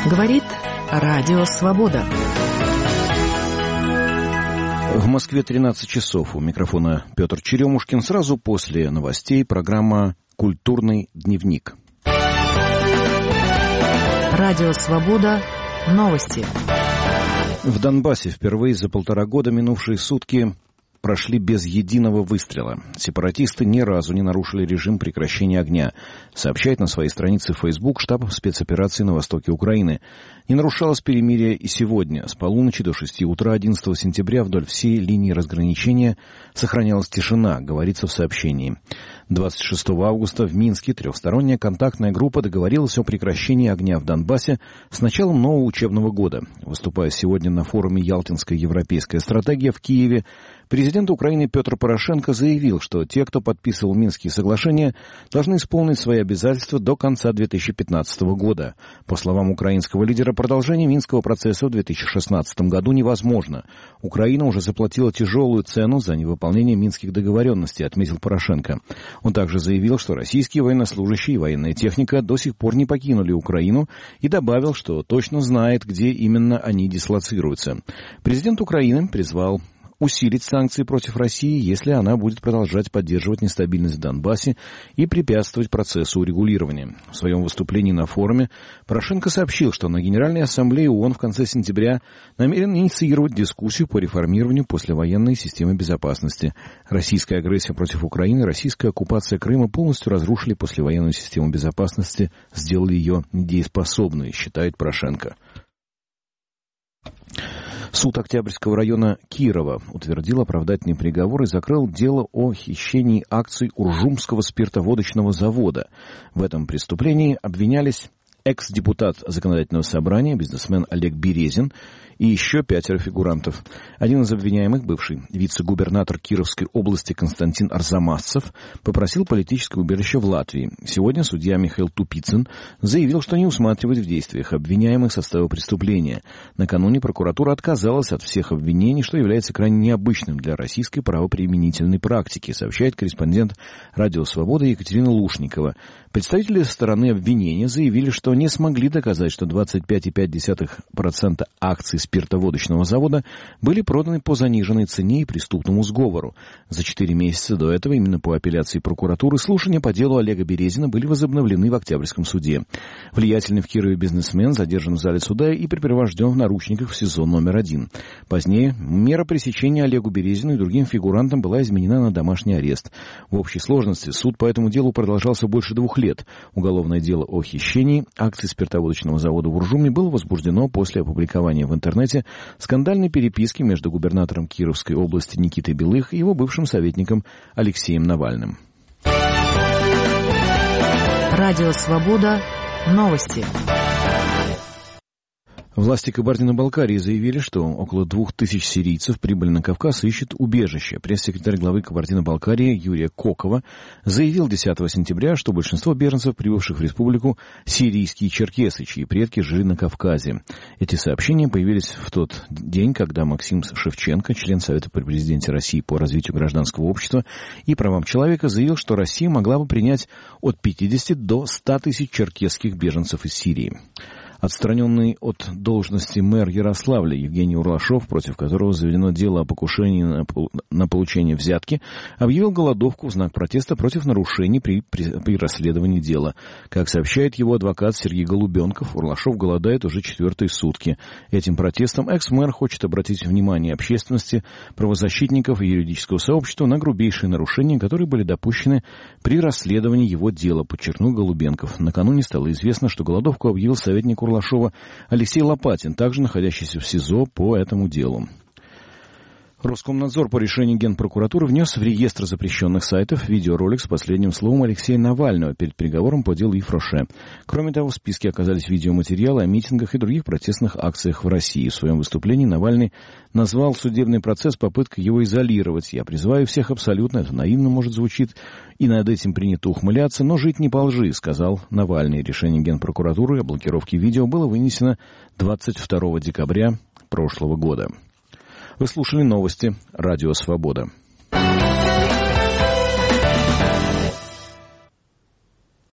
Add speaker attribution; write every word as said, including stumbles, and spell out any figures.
Speaker 1: Говорит Радио Свобода.
Speaker 2: В Москве тринадцать часов. У микрофона Петр Черемушкин. Сразу после новостей программа «Культурный дневник».
Speaker 1: Радио Свобода. Новости.
Speaker 2: В Донбассе впервые за полтора года минувшие сутки прошли без единого выстрела. Сепаратисты ни разу не нарушили режим прекращения огня, сообщает на своей странице в Facebook штаб спецоперации на востоке Украины. Не нарушалось перемирие и сегодня. С полуночи до шести утра одиннадцатого сентября вдоль всей линии разграничения сохранялась тишина, говорится в сообщении. двадцать шестого августа в Минске трехсторонняя контактная группа договорилась о прекращении огня в Донбассе с началом нового учебного года. Выступая сегодня на форуме «Ялтинская европейская стратегия» в Киеве, президент Украины Петр Порошенко заявил, что те, кто подписывал Минские соглашения, должны исполнить свои обязательства до конца две тысячи пятнадцатого года. По словам украинского лидера, продолжение Минского процесса в две тысячи шестнадцатом году невозможно. Украина уже заплатила тяжелую цену за невыполнение минских договоренностей, отметил Порошенко. Он также заявил, что российские военнослужащие и военная техника до сих пор не покинули Украину, и добавил, что точно знает, где именно они дислоцируются. Президент Украины призвал усилить санкции против России, если она будет продолжать поддерживать нестабильность в Донбассе и препятствовать процессу урегулирования. В своем выступлении на форуме Порошенко сообщил, что на Генеральной Ассамблее ООН в конце сентября намерен инициировать дискуссию по реформированию послевоенной системы безопасности. Российская агрессия против Украины, российская оккупация Крыма полностью разрушили послевоенную систему безопасности, сделали ее недееспособной, считает Порошенко. Суд Октябрьского района Кирова утвердил оправдательный приговор и закрыл дело о хищении акций Уржумского спиртоводочного завода. В этом преступлении обвинялись экс-депутат Законодательного собрания, бизнесмен Олег Березин и еще пятеро фигурантов. Один из обвиняемых, бывший вице-губернатор Кировской области Константин Арзамасцев, попросил политическое убежище в Латвии. Сегодня судья Михаил Тупицын заявил, что не усматривает в действиях обвиняемых состава преступления. Накануне прокуратура отказалась от всех обвинений, что является крайне необычным для российской правоприменительной практики, сообщает корреспондент Радио Свобода Екатерина Лушникова. Представители стороны обвинения заявили, что не смогли доказать, что двадцать пять целых пять десятых процента акций спиртоводочного завода были проданы по заниженной цене и преступному сговору. За четыре месяца до этого, именно по апелляции прокуратуры, слушания по делу Олега Березина были возобновлены в Октябрьском суде. Влиятельный в Кирове бизнесмен задержан в зале суда и припровожден в наручниках в СИЗО номер один. Позднее мера пресечения Олегу Березину и другим фигурантам была изменена на домашний арест. В общей сложности суд по этому делу продолжался больше двух лет. Уголовное дело о хищении акций спиртоводочного завода в Уржуме было возбуждено после опубликования в интернете скандальной переписки между губернатором Кировской области Никитой Белых и его бывшим советником Алексеем Навальным.
Speaker 1: Радио Свобода. Новости.
Speaker 2: Власти Кабардино-Балкарии заявили, что около двух тысяч сирийцев прибыли на Кавказ и ищут убежище. Пресс-секретарь главы Кабардино-Балкарии Юрия Кокова заявил десятого сентября, что большинство беженцев, прибывших в республику, сирийские черкесы, чьи предки жили на Кавказе. Эти сообщения появились в тот день, когда Максим Шевченко, член Совета при президенте России по развитию гражданского общества и правам человека, заявил, что Россия могла бы принять от пятидесяти до ста тысяч черкесских беженцев из Сирии. Отстраненный от должности мэр Ярославля Евгений Урлашов, против которого заведено дело о покушении на, на получение взятки, объявил голодовку в знак протеста против нарушений при, при, при расследовании дела. Как сообщает его адвокат Сергей Голубенков, Урлашов голодает уже четвертые сутки. Этим протестом экс-мэр хочет обратить внимание общественности, правозащитников и юридического сообщества на грубейшие нарушения, которые были допущены при расследовании его дела, подчеркнул Голубенков. Накануне стало известно, что голодовку объявил советник Урлашова Алексей Лопатин, также находящийся в СИЗО по этому делу. Роскомнадзор по решению Генпрокуратуры внес в реестр запрещенных сайтов видеоролик с последним словом Алексея Навального перед приговором по делу Ив Роше. Кроме того, в списке оказались видеоматериалы о митингах и других протестных акциях в России. В своем выступлении Навальный назвал судебный процесс попыткой его изолировать. «Я призываю всех абсолютно, это наивно, может, звучит, и над этим принято ухмыляться, но жить не по лжи», — сказал Навальный. Решение Генпрокуратуры о блокировке видео было вынесено двадцать второго декабря прошлого года. Вы слушали новости «Радио Свобода».